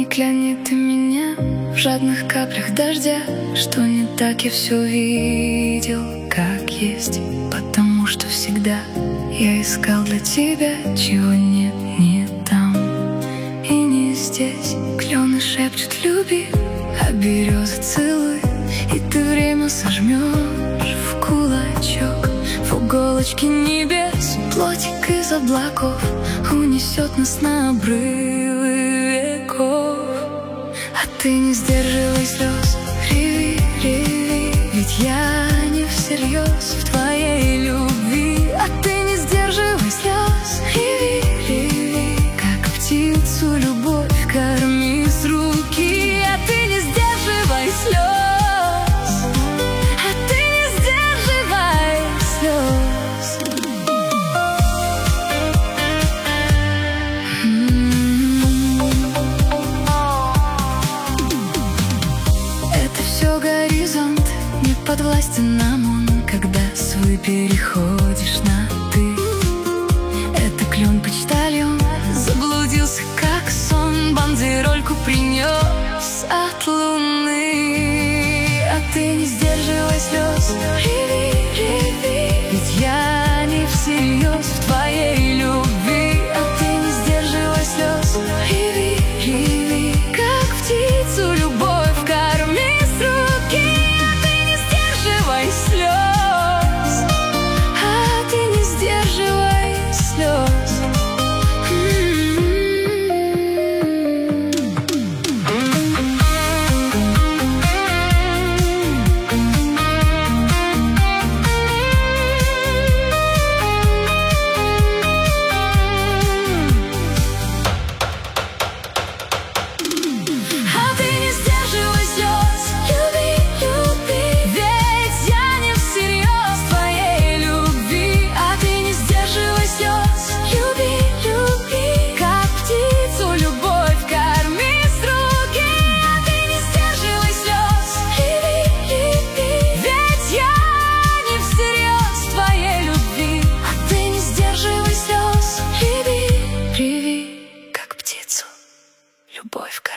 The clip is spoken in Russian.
клянет ты меня в жадных каплях дождя, что не так я все видел, как есть, потому что всегда я искал для тебя, чего нет, не там и не здесь. Клены шепчут люби, а березы целуй, и ты время сожмешь в кулачок. В уголочке небес плотик из облаков унесет нас на обрывы веков. А ты не сдерживай слез, реви, реви, ведь я не всерьез в твоей любви. А ты не сдерживай слез, реви, реви, как птицу любовь корми с руки. А ты не сдерживай слез, а ты не сдерживай слез. Это все горизонт, не подвластен нам он, когда свой переходишь на ты. Это клен почтальон заблудился, как сон, бандерольку принес от луны. А ты не сдерживай слез, реви, реви, ведь я не всерьез в твоей любви. А ты не сдерживай слез, реви, реви, как птицу любовь корми с руки. А ты не сдерживай слез, а ты не сдерживай слез. Любовь.